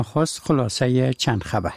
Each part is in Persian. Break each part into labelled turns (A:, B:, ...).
A: خواست خلاصه چند خبر.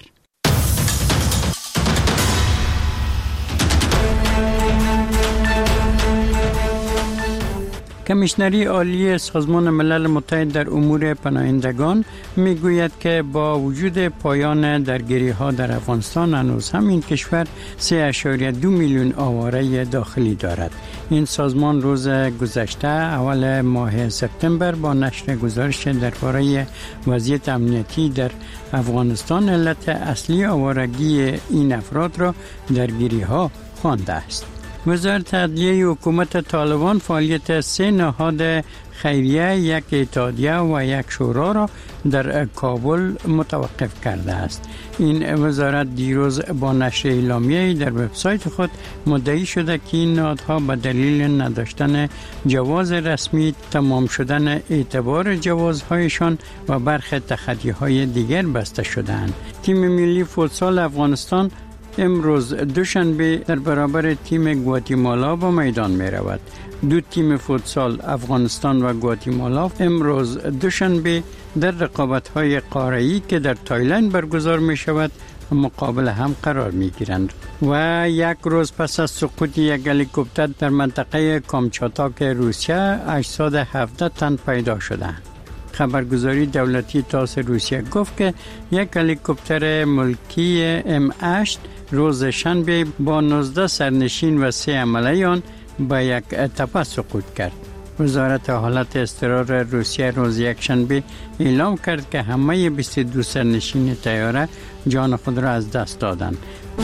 A: کمیشنری عالی سازمان ملل متحد در امور پناهندگان میگوید که با وجود پایان درگیری‌ها در افغانستان هنوز هم این کشور 3.2 میلیون آواره داخلی دارد. این سازمان روز گذشته اول ماه سپتامبر با نشر گزارش درباره وضعیت امنیتی در افغانستان علت اصلی آوارگی این افراد را درگیری‌ها خوانده است. وزارت عدلیه حکومت طالبان فعالیت 3 نهاد خیریه، 1 اتحادیه و 1 شورا را در کابل متوقف کرده است. این وزارت دیروز با نشر اعلامیه‌ای در وبسایت خود مدعی شده که این نهادها به دلیل نداشتن جواز رسمی، تمام شدن اعتبار جوازهایشان و برخی تخطی‌های دیگر بسته شده‌اند. تیم ملی فوتسال افغانستان امروز دوشنبه در برابر تیم گواتیمالا به میدان می رود. دو تیم فوتسال افغانستان و گواتیمالا امروز دوشنبه در رقابت‌های قاره‌ای که در تایلند برگزار می شود مقابل هم قرار می گیرند. و 1 روز پس از سقوط یک هلیکوپتر در منطقه کامچاتاک روسیه اجساد 17 تن پیدا شدند. خبرگزاری دولتی تاس روسیه گفت که یک هلیکوپتر ملکی M8 روز شنبه با 19 سرنشین و 3 عمله آن به یک تپه سقوط کرد. وزارت حالت اضطرار روسیه روز یکشنبه اعلام کرد که همه 22 سرنشین طیاره جان خود را از دست دادند.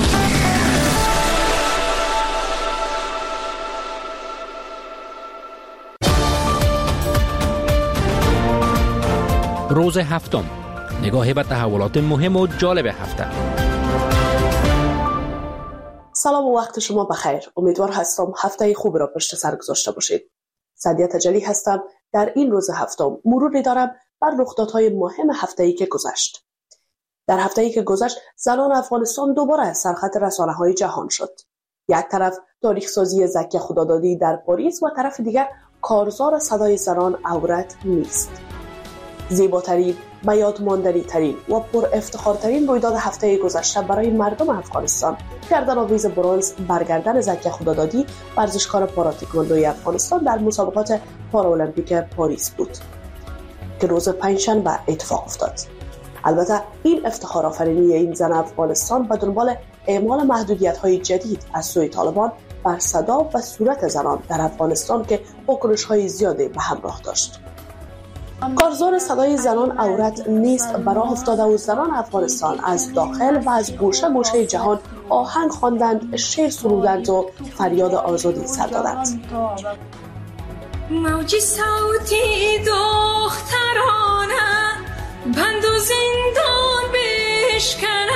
B: روز هفتم، نگاهی به تحولات مهم و جالب هفته.
C: سلام و وقت شما بخیر. امیدوار هستم هفته خوب را پشت سر گذاشته باشید. سعدیه تجلی هستم. در این روز هفتم مروری دارم بر رخدادهای مهم هفته‌ای که گذشت. در هفته‌ای که گذشت زنان افغانستان دوباره سرخط رسانه‌های جهان شد. یک طرف تاریخ سازی زکی خدادادی در پاریس و طرف دیگر کارزار صدای زنان عورت نیست. زیباترین، به یاد ماندنی ترین و پر افتخارترین رویداد هفته گذشته برای مردم افغانستان گردن‌آویز برنز برگردن زکی خدادادی، ورزشکار پاراتکواندوی افغانستان در مسابقات پارالمپیک پاریس بود که روز پنجشنبه اتفاق افتاد. البته این افتخار آفرینی این زن افغانستان به دنبال اعمال محدودیت‌های جدید از سوی طالبان بر صدا و صورت زنان در افغانستان که واکنش‌های زیادی به همراه داشت. کارزار صدای زنان عورت نیست به راه افتاده و زنان افغانستان از داخل و از گوشه گوشه جهان آهنگ خواندند، شعر سرودند و فریاد آزادی سر دادند.
D: موج صوتی دخترانه بند و زندان بشکند،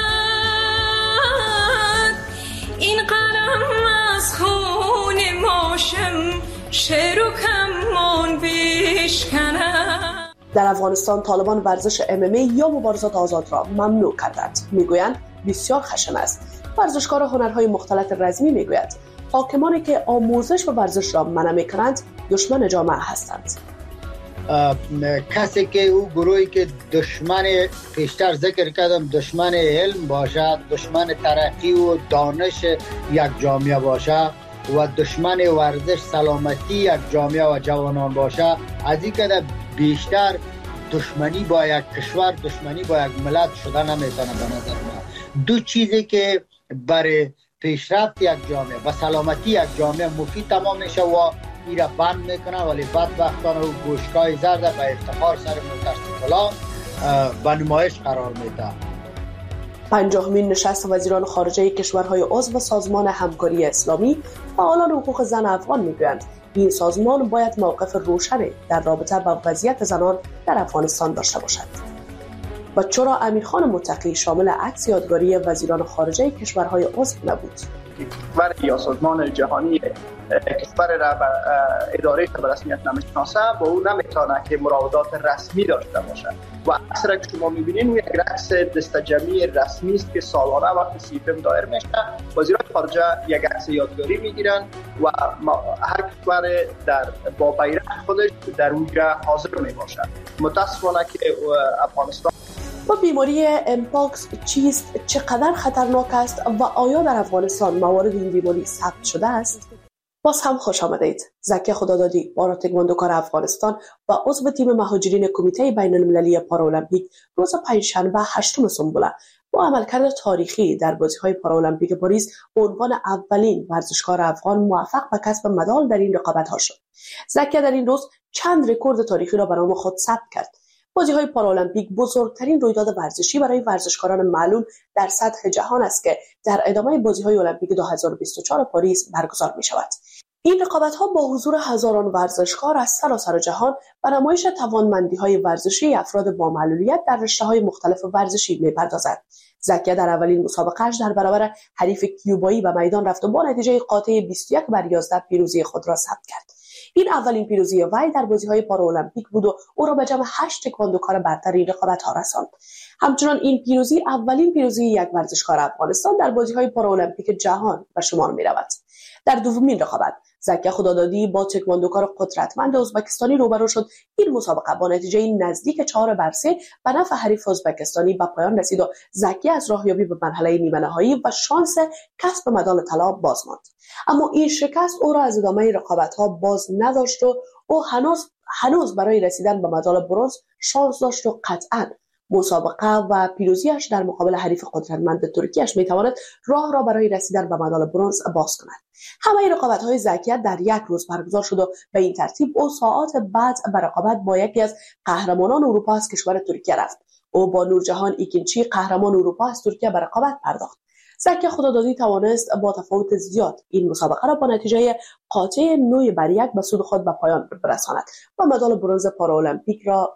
D: این قلم از خون ماشم شعر و کمان بشکند.
C: در افغانستان طالبان ورزش MMA یا مبارزات آزاد را ممنوع کردند. میگویند بسیار خشن است. ورزشکار هنرهای مختلط رزمی میگوید حاکمانی که آموزش و ورزش را منع میکنند دشمن جامعه هستند.
E: کسی که او گروهی که دشمن پیشتر ذکر کردم دشمن علم باشد، دشمن ترقی و دانش یک جامعه باشد و دشمن ورزش سلامتی یک جامعه و جوانان باشه، از این که بیشتر دشمنی با یک کشور، دشمنی با یک ملت شده نمیتونه. به نظر من دو چیزی که برای پیشرفت یک جامعه و سلامتی یک جامعه مفید تمام میشه و ایره بند میکنه، ولی بدبختانه و گوشگاه زرده به افتخار سر متاسفلا به نمایش قرار میده.
C: 50مین نشست وزیران خارجه کشورهای عضو سازمان همکاری اسلامی، فعالان حقوق زن افغان میگویند این سازمان باید موقف روشنی در رابطه با وضعیت زنان در افغانستان داشته باشد. و چرا امیرخان متقی شامل عکس یادگاری وزیران خارجه کشورهای عضو نبود؟
F: کشور یا سازمان جهانی کشور را به اداره به رسمیت نمیشناسه و او نمیتونه که مراودات رسمی داشته باشه. و عکس را که شما میبینین او یک عکس دستجمعی رسمی است که سالانه وقتی سیفم دایر میشه وزیران خارجه یک عکس یادگاری میگیرن و هر کشور با بیرق خودش در اونجا حاضر میباشد. متاسفانه که افغانستان
C: و بیماری امپاکس چیست، چقدر خطرناک است و آیا در افغانستان موارد این بیماری ثبت شده است؟ باز هم خوش آمدید. زکی خدادادی، پارا تکواندوکار افغانستان و عضو تیم مهاجرین کمیته بین المللی پارالمپیک روز پنجشنبه 8 سنبله با عملکرد تاریخی در بازی‌های پارالمپیک پاریس به عنوان اولین ورزشکار افغان موفق به کسب مدال در این رقابت‌ها شد. زکی در این روز چند رکورد تاریخی را به نام خود ثبت کرد. بازی‌های پارالمپیک بزرگترین رویداد ورزشی برای ورزشکاران معلول در سطح جهان است که در ادامه بازی‌های المپیک 2024 پاریس برگزار می‌شود. این رقابت‌ها با حضور هزاران ورزشکار از سراسر جهان و نمایش توانمندی‌های ورزشی افراد با معلولیت در رشته‌های مختلف ورزشی می‌پردازد. زکی در اولین مسابقه‌اش در برابر حریف کیوبایی به میدان رفت و با نتیجه قاطع 21-11 پیروزی خود را ثبت کرد. این اولین پیروزی وی در بازی‌های پارالمپیک بود و او را به جمع 8 تکواندوکار برتر این رقابت‌ها رساند. همچنان این پیروزی اولین پیروزی یک ورزشکار افغانستان در بازی‌های پارالمپیک جهان به شمار می‌رود. در دومین رقابت زکی خدادادی با تکواندوکار قدرتمند ازبکستانی روبرو شد. این مسابقه با نتیجه نزدیک 4-3 به نفع حریف ازبکستانی به پایان رسید و زکی از راهیابی به مرحله نیمه نهایی و شانس کسب مدال طلا باز ماند. اما این شکست او را از ادامه رقابت‌ها باز نداشت و او هنوز برای رسیدن به مدال برنز شانس داشت و قطعاً مسابقه و پیروزیش در مقابل حریف قدرتمند ترکیه‌اش میتواند راه را برای رسیدن به مدال برنز باز کند. همه رقابت‌های زکی در یک روز برگزار شد و به این ترتیب او ساعات بعد به رقابت با یکی از قهرمانان اروپا از کشور ترکیه رفت. او با نورجهان ایکینچی قهرمان اروپا از ترکیه به رقابت پرداخت. زکی خدادادی توانست با تفاوت زیاد این مسابقه را با نتیجه قاطع 9-1 به سود خود به پایان برساند و مدال برنز پارالمپیک را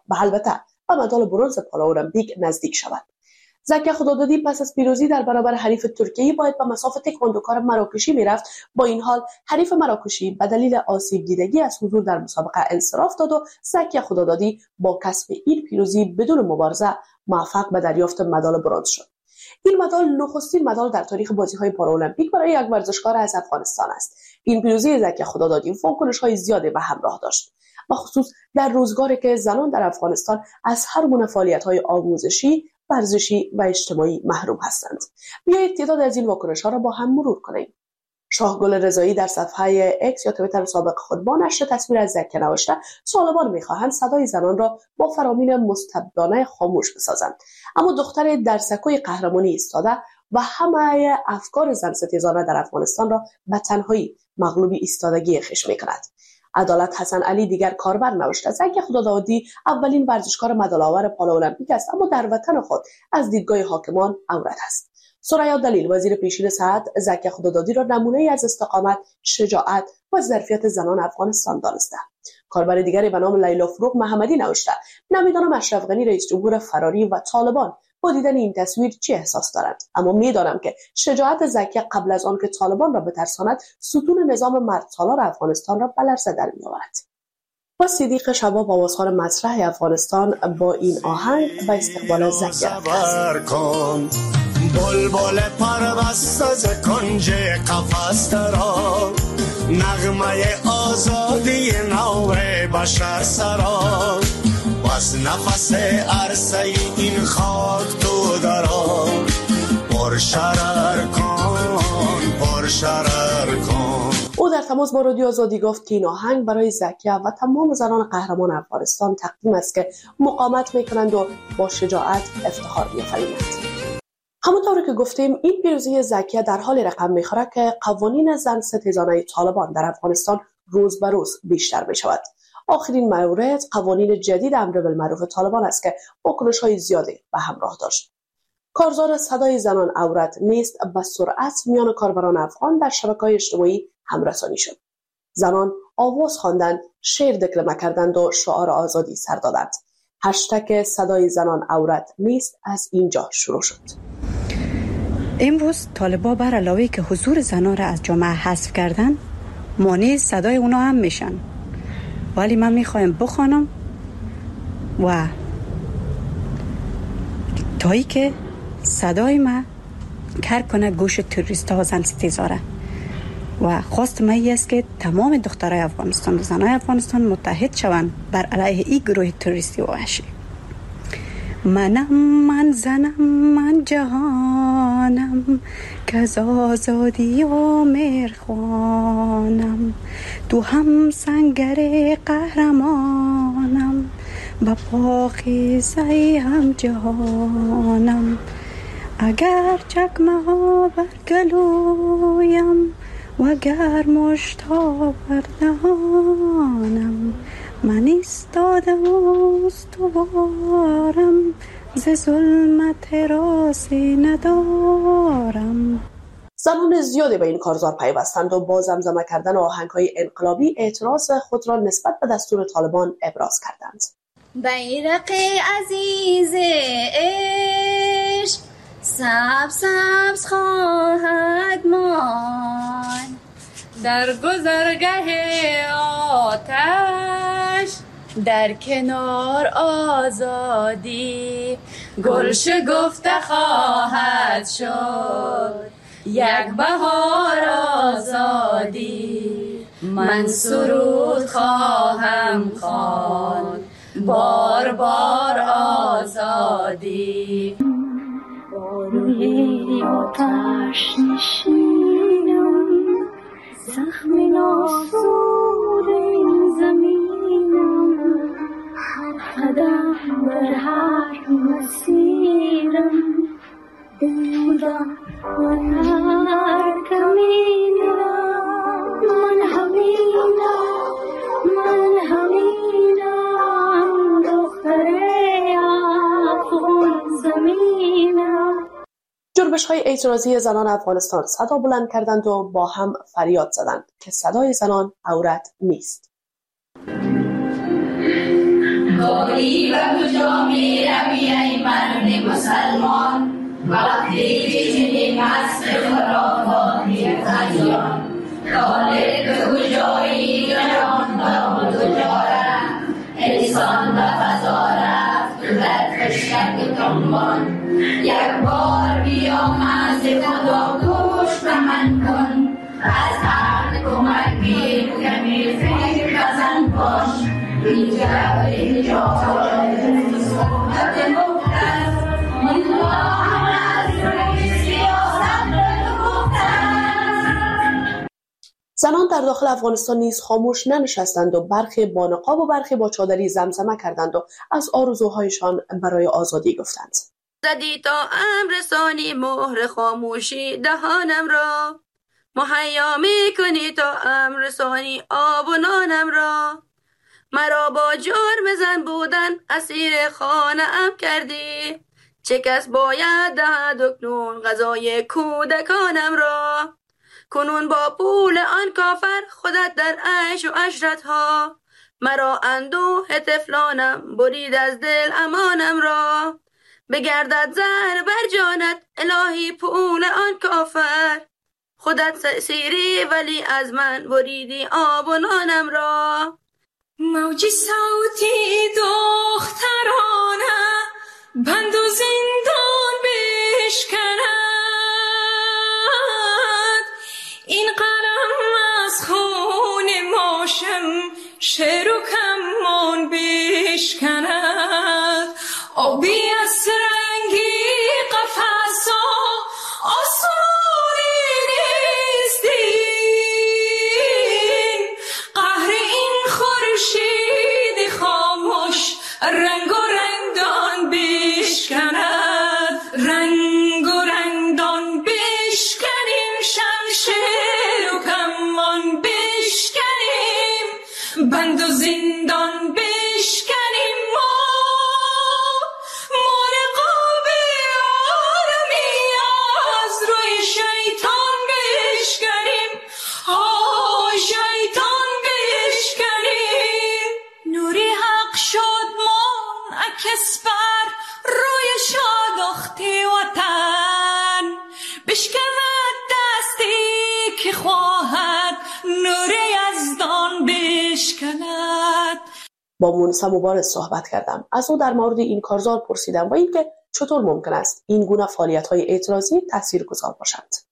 C: و مدال برنز پارالمپیک نزدیک شود. زکی خدادادی پس از پیروزی در برابر حریف ترکیه‌ای باید به مساف تکواندوکار مراکشی میرفت. با این حال حریف مراکشی به دلیل آسیب دیدگی از حضور در مسابقه انصراف داد و زکی خدادادی با کسب این پیروزی بدون مبارزه موفق به دریافت مدال برنز شد. این مدال نخستین مدال در تاریخ بازی‌های پارالمپیک برای یک ورزشکار از افغانستان است. این پیروزی زکی خدادادی واکنش‌های زیادی به همراه داشت، بخصوص در روزگاری که زنان در افغانستان از هر گونه فعالیت‌های آموزشی، ورزشی و اجتماعی محروم هستند. بیایید تعداد از این واکنش‌ها را با هم مرور کنیم. شاهگل رضایی در صفحه اکس یا توییتر سابق خود با نشر تصویر از زکی نوشته طالبان می‌خواهند صدای زنان را با فرامین مستبدانه خاموش بسازند، اما دختر در سکوی قهرمانی ایستاده و همه افکار زن ستیزانه در افغانستان را به تنهایی مغلوبی ایستادگی خویش می‌کند. عدالت حسن علی دیگر کاربر نوشته زکی خدادادی اولین ورزشکار مدال‌آور پارالمپیک است، اما در وطن خود از دیدگاه حاکمان عورت است. سریا دلیل وزیر پیشین صحت زکی خدادادی را نمونه‌ای از استقامت، شجاعت و ظرفیت زنان افغانستان دانسته. کاربر دیگری به نام لیلا فروغ محمدی نوشته نمیدانم اشرف غنی رئیس جمهور فراری و طالبان با دیدن این تصویر چی احساس دارند، اما میدانم که شجاعت زکی قبل از آن که طالبان را بترساند ستون نظام مردسالار افغانستان را به لرزه در می‌آورد. و صدیق شباب آوازخوان مسرح افغانستان با این آهنگ به استقبال زکی
G: بلبل پربسته ز کنج قفس درآ، نغمه آزادی نو بشر سرا، بس نفس عرصه این خاک تو درآ، پر شرر کن.
C: او در تماس با رادیو آزادی گفت که این آهنگ برای زکی و تمام زنان قهرمان افغانستان تقدیم است که مقاومت میکنند و با شجاعت افتخار می‌آفرینند. همونطور که گفتیم این پیروزی زکی در حال رقم می‌خورد که قوانین زن ستیزانه طالبان در افغانستان روز به روز بیشتر می‌شود. آخرین مورد قوانین جدید امر بالمعروف طالبان است که واکنش‌های زیادی به همراه داشت. کارزار صدای زنان عورت نیست به سرعت میان کاربران افغان در شبکه‌های اجتماعی همرسانی شد. زنان آواز خواندند، شعر دکلمه کردند و شعار آزادی سر دادند. هشتگ صدای زنان عورت نیست از اینجا شروع شد.
H: امروز طالبان بر علاوه که حضور زنان را از جامعه حذف کردن، مانع صدای اونا هم میشن. ولی من میخوایم بخوانم و تایی که صدای من کار کنه گوش تروریست‌ها و زن ستیزاره. و خواست من است که تمام دخترای افغانستان و زنای افغانستان متحد شوند بر علیه این گروه تروریستی و وحشی. من زنم من جهانم که از آزادی و مرخوانم تو هم سنگر قهرمانم با پاکیزه هم جهانم اگر چکمه ها بر گلویم و اگر مشتا بر دهانم من ایستاده استوارم ز ظلمت راضی ندارم.
C: زنان زیادی به این کارزار پیوستند و با زمزمه کردن آهنگ‌های انقلابی اعتراض خود را نسبت به دستور طالبان ابراز کردند.
I: بیرق عزیز عشق سبز خواهد ماند در گذرگاه آتش در کنار آزادی گل شکفته خواهد شد یک بهار آزادی من سرود خواهم خواند بار بار آزادی روی آتش نشینم زخم ناسور این زمینم قدم بر هر مسیرم بودم من هر کمینم من همینم دختر افغان زمینم.
C: جنبش‌های اعتراضی زنان افغانستان صدا بلند کردند و با هم فریاد زدند که صدای زنان عورت نیست.
J: گاری و کجا می روی ای مرد مسلمان وقتی که چنین هست خرافاتی ادیان طالب کجایی جهان دام کجارم انسان و فضا رفت در خشک دنبان یک بار بیا از خدا گوش به من کن از هر کمک بیر کمی فکر بزن باش اینجا صحبت مقدس الله از روی سیاست گفتن.
C: زنان در داخل افغانستان نیز خاموش ننشستند و برخی با نقاب و برخی با چادری زمزمه کردند و از آرزوهایشان برای آزادی گفتند.
K: زدی تا امرسانی مهر خاموشی دهانم را مهیا میکنی تا امرسانی آب و نانم را مرا با جرم زن بودن اسیر خانه ام کردی چه کس باید دهد اکنون غذای کودکانم را کنون با پول آن کافر خودت در عیش و عشرت ها مرا اندوه طفلانم برید از دل امانم را بگردد زهر بر جانت الهی پول آن کافر خودت سیری ولی از من بریدی آب و نانم را
D: موج صوتی دخترانه بند و زندان بشکند این قلم از خون ماشم شعر و کمان بشکند آبی از رنگی قفصا آسمانی نیستین قهر این خورشید خاموش رنگ و رنگدان بشکند رنگ و رنگدان بشکنیم شمشیر و کمان بشکنیم بند و زندان بشکنیم مرقاب عالمی از روی شیطان بشکنیم شیطان بشکنیم نوری حق شد منعکس بر روی شادختی وطن بشکند دستی که خواهد نور یزدان بشکند.
C: با مونسا مبارز صحبت کردم. از او در مورد این کارزار پرسیدم و اینکه چطور ممکن است این گونه فعالیت‌های اعتراضی تاثیرگذار باشند.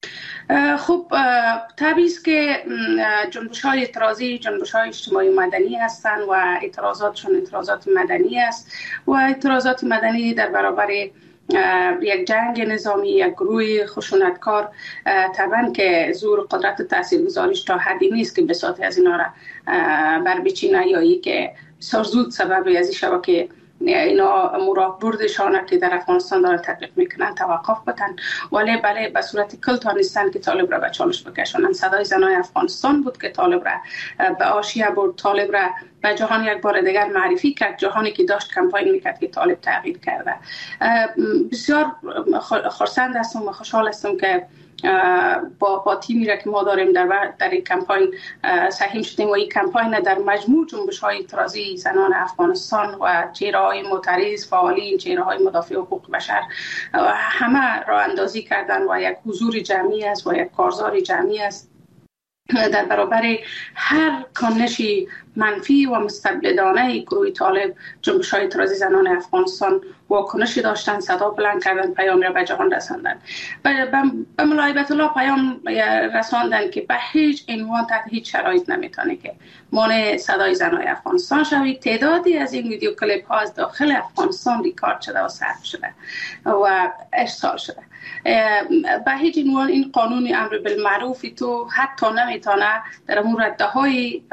L: خب طبیعی است که جنبش‌های اعتراضی جنبش‌های اجتماعی مدنی هستند و اعتراضاتشون اعتراضات مدنی است و اعتراضات مدنی در برابر یک جنگ نظامی، یک گروه خشونتکار طبعا که زور قدرت و تاثیرگذاریش تا حدی نیست که بساط از اینا را بربچینه یا ای که بسیار زود سبب از این شود که اینا مراه بردشانه که در افغانستان دارن تطبیق میکنن توقف بتن، ولی بله به صورت کل تانستن که طالب را به چالش بکشونن. صدای زنای افغانستان بود که طالب را به آشیه برد، طالب را به جهان یک بار دیگر معرفی کرد، جهانی که داشت کمپاین میکرد که طالب تغییر کرده. بسیار خرسند هستم و خوشحال هستم که با تیمی را که ما داریم در این کمپاین سهیم شدیم و این کمپاین در مجموع جنبش‌های اعتراضی زنان افغانستان و چهره‌های معترض، فعالین، چهره‌های مدافع حقوق بشر همه راه اندازی کردن و یک حضور جمعی است و یک کارزار جمعی است در برابر هر کانشی منفی و مستبدانه گروه طالب. جنبش‌های اعتراضی زنان افغانستان واکنشی داشتن، صدا بلند کردن، پیام را به جهان رساندن. به مولای بیت الله پیام رساندن که به هیچ عنوان تحت هیچ شرایط نمیتونه که مانع صدای زنان افغانستان شوید. تعدادی از این ویدیو کلیپ ها از داخل افغانستان ریکارد شده و ثبت شده و ارسال شده. به هیچ عنوان این قانون امر بالمعروف تو حتی نمیتونه در امور رده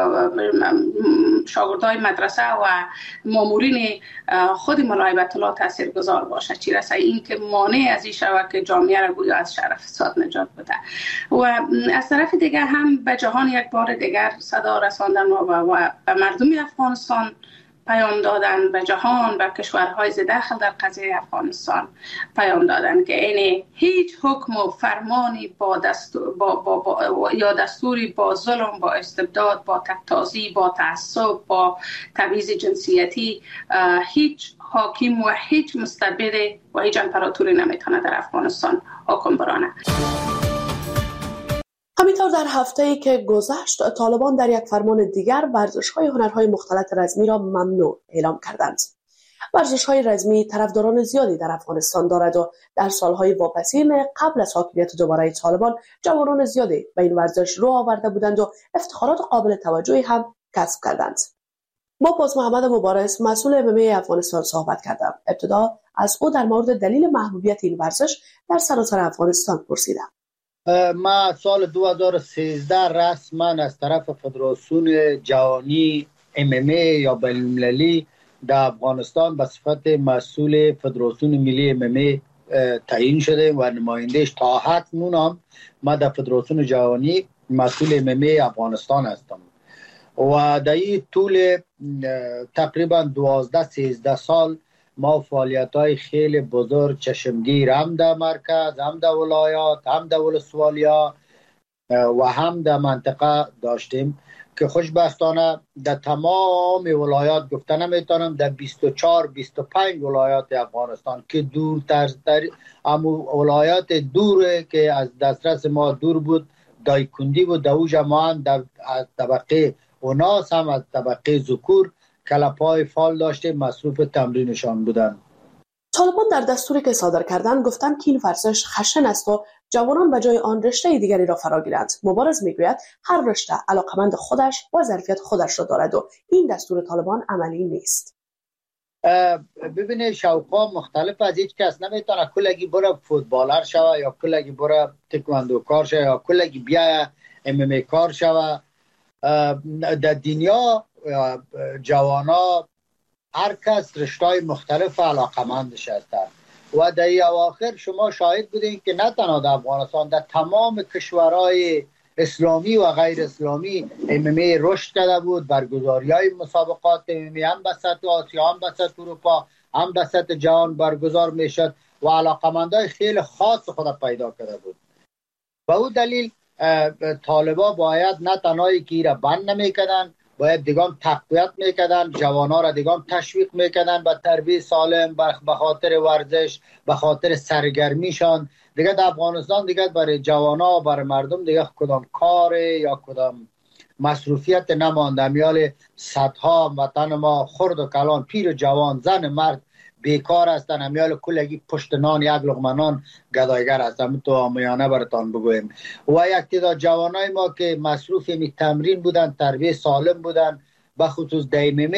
L: شاگردای مدرسه و مامورین خود مولای بیت الله تاثیرگذار باشه، چی رسه این که مانع از این شود که جامعه را گویا از شر فساد نجات بده. و از طرف دیگر هم به جهان یک بار دیگر صدا رساندن و به مردم افغانستان پیام دادن، به جهان، به کشورهای داخل در قضیه افغانستان پیام دادن که این هیچ حکم و فرمانی با یا دستوری با ظلم، با استبداد، با تک‌تازی، با تعصب، با تبعیض جنسیتی هیچ حاکم و هیچ مستبد و هیچ امپراتوری نمیتونه در افغانستان حکم برانه.
C: همینطور در هفته‌ای که گذشت طالبان در یک فرمان دیگر ورزش‌های هنرهای مختلط رزمی را ممنوع اعلام کردند. ورزش‌های رزمی طرفداران زیادی در افغانستان دارد و در سالهای واپسین قبل از حاکمیت دوباره طالبان جوانان زیادی به این ورزش رو آورده بودند و افتخارات قابل توجهی هم کسب کردند. با باز محمد مبارز مسئول MMA افغانستان صحبت کردم. ابتدا از او در مورد دلیل محبوبیت این ورزش در سراسر افغانستان پرسیدم.
E: ما سال 2013 رسما از طرف فدراسیون جهانی MMA یا بین‌المللی در افغانستان به صفت مسئول فدراسیون ملی MMA تعیین شده و نمایندهش تا اکنون هم ما در فدراسیون جهانی مسئول MMA افغانستان هستم و در این طول تقریبا 12-13 سال ما فعالیت‌های خیلی بزرگ چشمگیر هم در مرکز، هم در ولایات، هم در ولسوالیا و هم در منطقه داشتیم که خوشبختانه در تمام ولایات گفته نمیتونم در 24-25 ولایات افغانستان که دورتر ولایات دور که از دسترس ما دور بود، دایکندی بود، دوجه ما هم در طبقه اوناس هم از طبقه ذکور کلپای فال داشته مصروف تمرینشان بودن.
C: طالبان در دستوری که صادر کردن گفتند که این ورزش خشن است و جوانان به جای آن رشته دیگری را فرا گیرند. مبارز میگوید هر رشته علاقمند خودش و ظرفیت خودش را دارد و این دستور طالبان عملی نیست.
E: ببینید شوقا مختلف از هیچ کس نمیتونه کلگی بره فوتبالر شوه یا کلگی بره تکواندو کار شوه یا کلگی بیا MMA کار شوه. در دنیا جوانا هر کس رشته‌های مختلف علاقمندش هستند و در این اواخر شما شاهد بودین که نه تنها در افغانستان در تمام کشورهای اسلامی و غیر اسلامی MMA رشد کرده بود. برگزاری‌های مسابقات MMA هم به سطح آسیا، هم به سطح اروپا، هم به سطح جهان برگزار میشد و علاقمندای خیلی خاص خود پیدا کرده بود. و او دلیل طالبا باید نه تنهایی که ایره بند نمیکردن، باید دیگام تقویت میکردن، جوانا را دیگام تشویق میکردن به تربیت سالم، به خاطر ورزش، به خاطر سرگرمیشان. دیگه در افغانستان دیگه برای جوانا، برای مردم دیگه کدام کار یا کدام مصروفیت نمانده. میال صدها وطن ما خرد و کلان، پیر و جوان، زن مرد بیکار هستن، امیال کلگی پشت نان یک لقمه نان گدایگر هستن. تو آمیانه براتان بگویم. و یک تعداد جوانای ما که مصروف می تمرین بودن، تربیت سالم بودن، بخصوص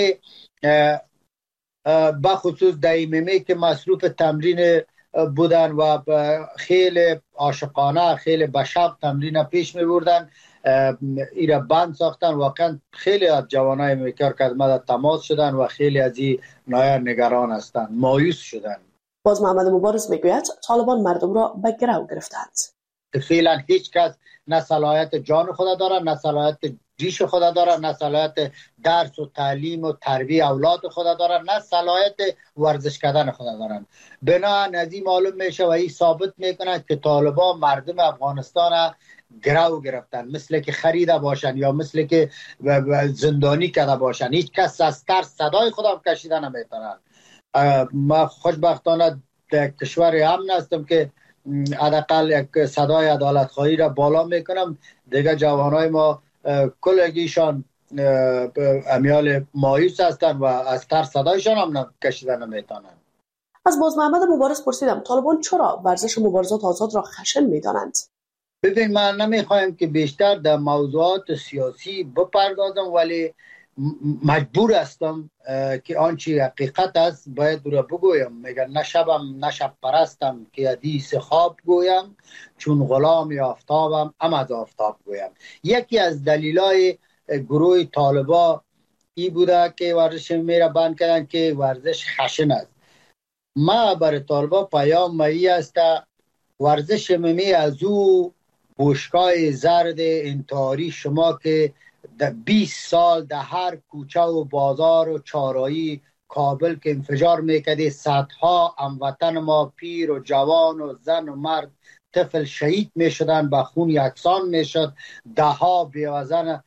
E: دایمه که مصروف تمرین بودن و خیلی عاشقانه، خیلی بشق تمرین پیش می بردن. ایره بند ساختن. واقعا خیلی از جوانای میکار که از مدد تماس شدن و خیلی از این نایا نگران هستند، مایوس شدن.
C: باز محمد مبارز میگوید طالبان مردم را به گرو گرفتند.
E: فعلا هیچ کس نه صلاحیت جان خود داره، نه صلاحیت ریش خود داره، نه صلاحیت درس و تعلیم و تربیت اولاد خود داره، نه صلاحیت ورزش کردن خود دارن. بنابراین از این معلوم میشه و این ثابت میکنه که طالبان مردم افغانستان گرو گرفتن، مثل که خریده باشن یا مثل که زندانی کرده باشن. هیچ کس از ترس صدای خودم کشیده نمیتونن. ما خوشبختانه در کشور امن هستم که حداقل یک صدای عدالت خواهی را بالا میکنم. دیگه جوانای ما کلگیشان امیال مایوس هستن و از ترس صدایشان هم کشیده نمیتونن.
C: از باز محمد مبارز پرسیدم طالبان چرا ورزش مبارزات آزاد را خشن میدانند؟
E: ببین، من نمیخوایم که بیشتر در موضوعات سیاسی بپردازم، ولی مجبور هستم که آنچه حقیقت است باید رو بگویم. میگن نشب پرستم که حدیث خواب گویم، چون غلام آفتابم از آفتاب گویم. یکی از دلیلای گروه طالبا ای بوده که ورزش میره بند کردن که ورزش خشن است. ما برای طالبا پیام مایی است ورزش می از او بوشکای زرد انتحاری شما که 20 سال در هر کوچه و بازار و چارایی کابل که انفجار میکرده، صدها هموطن ما پیر و جوان و زن و مرد طفل شهید میشدن، به خون یکسان میشد، ده ها بیوزن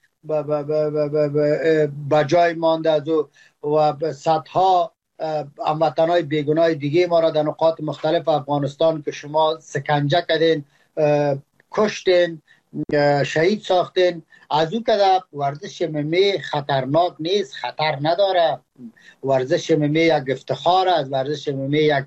E: به جای مانده از و صدها هموطنای بیگناه دیگه ما را در نقاط مختلف افغانستان که شما سکنجه کردین، کشتین، شهید ساختین. از او که ورزش MMA خطرناک نیست، خطر نداره. ورزش MMA یک افتخار است. ورزش MMA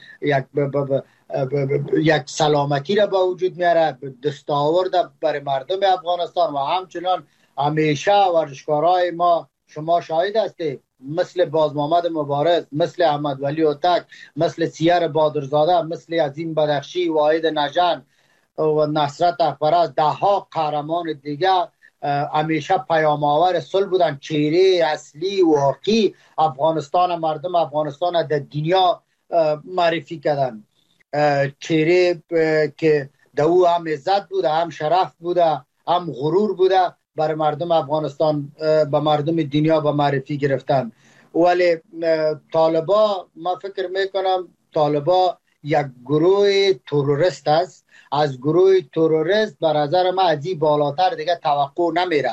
E: یک سلامتی را به وجود میاره، دستاورد برای مردم افغانستان. و همچنان همیشه ورزشکارای ما، شما شاهد هستید، مثل باز محمد مبارز، مثل احمد ولی اوتک، مثل سیر بادرزاده، مثل عظیم بدخشی، واحد نژن و نصرت اخبرست، ده ها قهرمان دیگه همیشه پیام آور صلح بودن. چهره اصلی واقعی افغانستان، مردم افغانستان در دنیا معرفی کردن. چهره که در او هم عزت بوده، هم شرف بوده، هم غرور بوده، برای مردم افغانستان به مردم دنیا به معرفی گرفتن. ولی طالبا، ما فکر میکنم طالبا یک گروه تروریست است. از گروه تروریست به نظر من از این بالاتر دیگه توقع نمیره.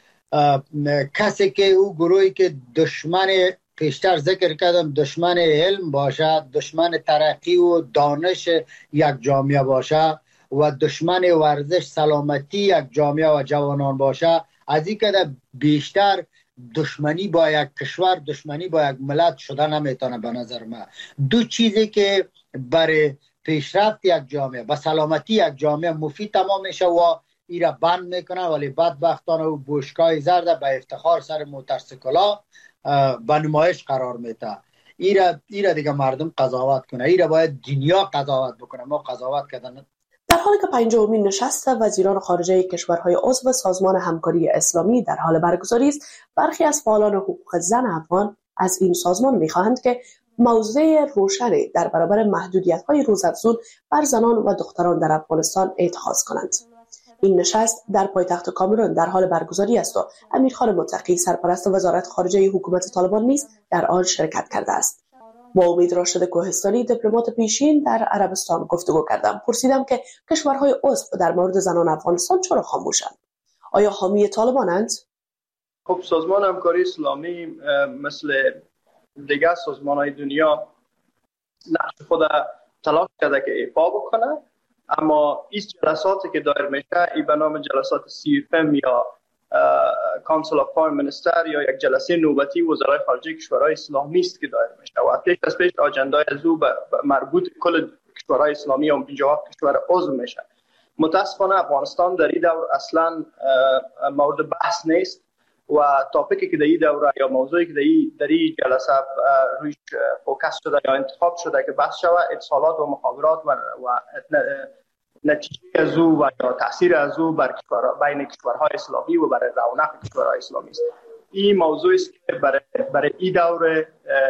E: کسی که او گروهی که دشمن، پیشتر ذکر کردم، دشمن علم باشه، دشمن ترقی و دانش یک جامعه باشه و دشمن ورزش سلامتی یک جامعه و جوانان باشه، از این که بیشتر دشمنی با یک کشور، دشمنی با یک ملت شده نمیتونه. به نظر من دو چیزی که برای پیشرفت یک جامعه، به سلامتی یک جامعه مفید تمام میشه و ایرا بند میکنن، ولی بدبختانه و بوشکای زرد به افتخار سر موتورسیکلا به نمایش قرار میده. ایرا دیگه مردم قضاوت کنه، ایرا باید دنیا قضاوت بکنه، ما قضاوت کردن.
C: در حالی که 50مین نشست وزیران خارجه کشورهای عضو سازمان همکاری اسلامی در حال برگزاری است، برخی از فعالان حقوق زن افغان از این سازمان می‌خواهند که موضع روشنی در برابر محدودیت‌های روزافزون بر زنان و دختران در افغانستان اتخاذ کنند. این نشست در پایتخت کامرون در حال برگزاری است و امیرخان متقی سرپرست وزارت خارجه حکومت طالبان نیز در آن شرکت کرده است. با امید راشد کوهستانی، دیپلمات پیشین در عربستان گفتگو کردم. پرسیدم که کشورهای عضو در مورد زنان افغانستان چرا خاموشند؟ آیا حامی طالبانند؟
F: خب سازمان همکاری اسلامی مثل دیگر سازمان‌های دنیا نقش خود تلاش کرده که ایفا بکنه، اما این جلساتی که دایر میشه ای به نام جلسات CFM یا کانسل آف فارن مینیستر یا یک جلسه نوبتی وزرای خارجه کشورهای اسلامی است که دایر میشه و پیش از پیش آجندای از او مربوط کل کشورهای اسلامی و 50 کشور عضو میشه. متاسفانه افغانستان در این دور اصلا مورد بحث نیست و تاپیکی که در این دوره یا موضوعی که در این جلسه رویش فوکس شده یا انتخاب شده که بحث شود اتصالات و مخابرات و نتیجه از او و یا تاثیر از او بر بین کشورهای اسلامی و برای رونق کشورهای اسلامی است. این موضوعی است که برای این دوره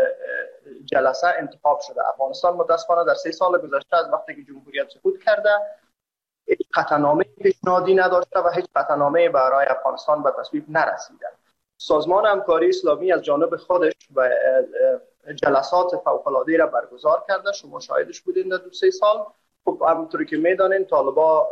F: جلسه انتخاب شده. افغانستان متاسفانه در 3 سال گذشته از وقتی که جمهوریت سقوط کرده هیچ قطعنامه پیشنهادی نداشته و هیچ قطعنامه برای افغانستان به تصویب نرسیده. سازمان همکاری اسلامی از جانب خودش و جلسات فوق‌العاده را برگزار کرده. شما شاهدش بودین در 2-3 سال. خب همونطوری که میدانین طالبا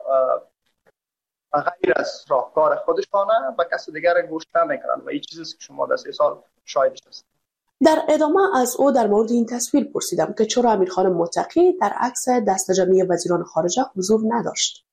F: غیر از راهکار خودشانه و کسی دیگر گوش نمیکنن و این چیزی که شما در 3 سال شاهدش هستید.
C: در ادامه از او در مورد این تصویر پرسیدم که چرا امیرخان متقی در عکس دست جمعی وزیران خارجه حضور نداشت.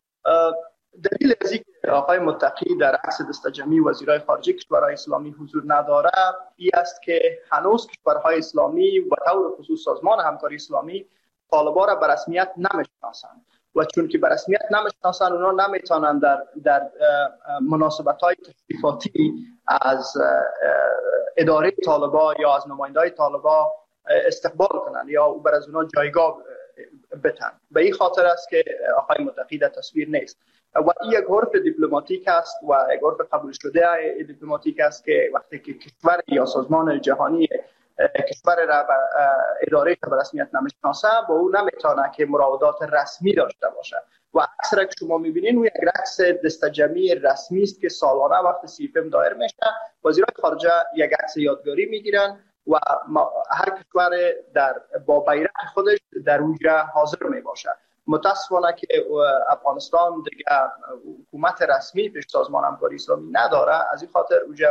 F: دلیل از اینکه آقای متقی در عکس دست جمعی وزیرای خارجه کشورهای اسلامی حضور نداره این است که هنوز کشورهای اسلامی و طور خصوص سازمان همکاری اسلامی طالبان را به رسمیت نمیشناسند و چون که به رسمیت نمیشناسند اونا نمیتونن در مناسبت‌های تشریفاتی از اداره طالبان یا از نماینده‌های طالبان استقبال کنند یا بر از اونا جایگاه بتن. به این خاطر است که آقای متقی در تصویر نیست و این یک حرف دیپلماتیک است و یک حرف قبول شده دیپلماتیک است که وقتی که کشور یا سازمان جهانی کشور را اداره به رسمیت نمیشناسه با او نمیتونه که مراودات رسمی داشته باشه و عکس را که شما میبینین و یک عکس دست جمعی رسمی است که سالانه وقت CFM دایر میشه. وزیران خارجه یک عکس یادگاری میگیرن و هر کشور با بیرق خودش در اونجا حاضر میباشه. متاسفانه که افغانستان دیگه حکومت رسمی پیش سازمان همکاری اسلامی نداره، از این خاطر اونجا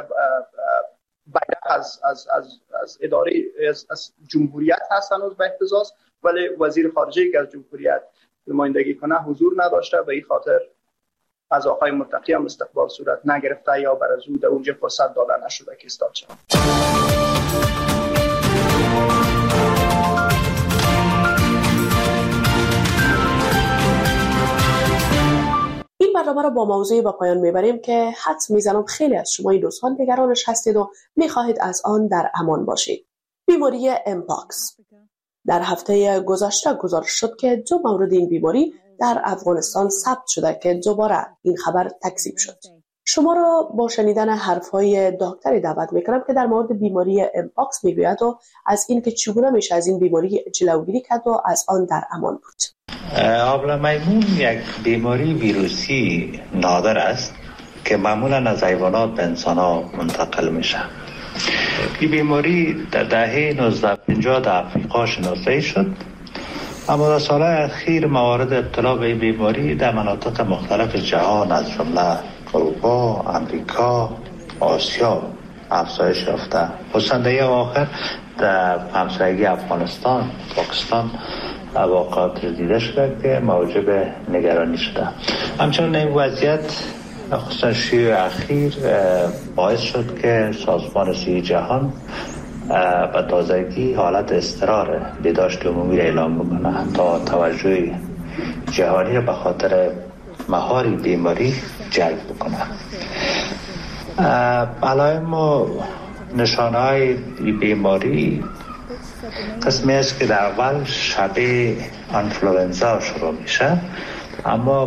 F: بیرق از اداره از جمهوریت هست هنوز به احتزاز، ولی وزیر خارجه که از جمهوریت نمایندگی کنه حضور نداشته. به این خاطر از آقای متقی هم استقبال صورت نگرفته یا بر از او در اونجا فرصت داده نشده که استاد شد.
C: این برنامه را با موضوعی به پایان میبریم که حدس میزنم خیلی از شما این دوستان نگرانش هستید و میخواهید از آن در امان باشید. بیماری امپاکس. در هفته گذشته گزارش شد که 2 مورد این بیماری در افغانستان ثبت شده که دوباره این خبر تکذیب شد. شما را با شنیدن حرفهای دکتری دعوت میکنم که در مورد بیماری امپاکس میگوید و از این که چگونه میشه از این بیماری جلوگیری کرد و از آن در امان بود.
M: آبله میمون یک بیماری ویروسی نادر است که معمولا از حیوانات به انسان ها منتقل میشه. این بیماری در دهه 1950 در افریقا شناسایی شد، اما در سالهای اخیر موارد ابتلا به این بیماری در مناطق مختلف جهان از جمله اروپا، امریکا، آسیا افزایش یافته. خصوصا آخر در همسایگی افغانستان، پاکستان واقعات دیده شده که موجب نگرانی شده. همچنین این وضعیت خصوصا شیوع اخیر باعث شد که سازمان صحی جهان به تازگی حالت اضطرار بهداشت عمومی را اعلام بکنه تا توجه جهانی را به خاطر مهار بیماری جلب بکنه. علائم و نشانه‌های بیماری قسمی است که در اول شبیه انفلوئنزا شروع میشه، اما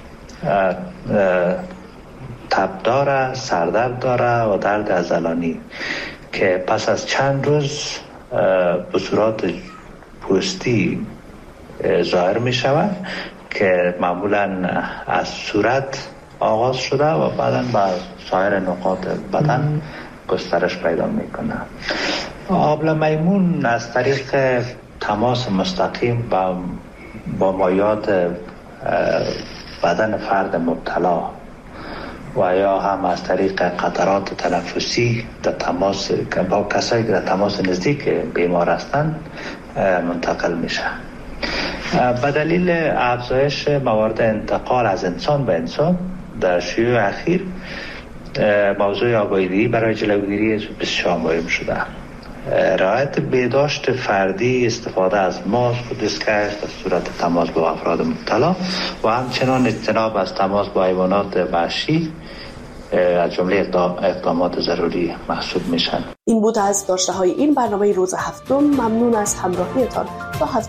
M: تب داره، سردرد داره و درد عضلانی که پس از چند روز به صورت پوستی ظاهر می شود که معمولا از صورت آغاز شده و بعدا به سایر نقاط بدن گسترش پیدا می کنه. آبله میمون از طریق تماس مستقیم با مایعات بدن فرد مبتلا و یا هم از طریق قطرات تنفسی در تماس با کسایی که در تماس نزدیک بیمار هستند منتقل میشه. به دلیل افزایش موارد انتقال از انسان به انسان در شیوع اخیر موضوع آگاهی برای جلوگیری بسیار مهم شده. رعایت بهداشت فردی، استفاده از ماسک و دستکش در صورت تماس با افراد مبتلا و همچنان اجتناب از تماس با حیوانات وحشی از جمله اقدامات ضروری محسوب میشن.
C: این بود از داشته های این برنامه روز هفتم. ممنون از همراهیتان. تا هفته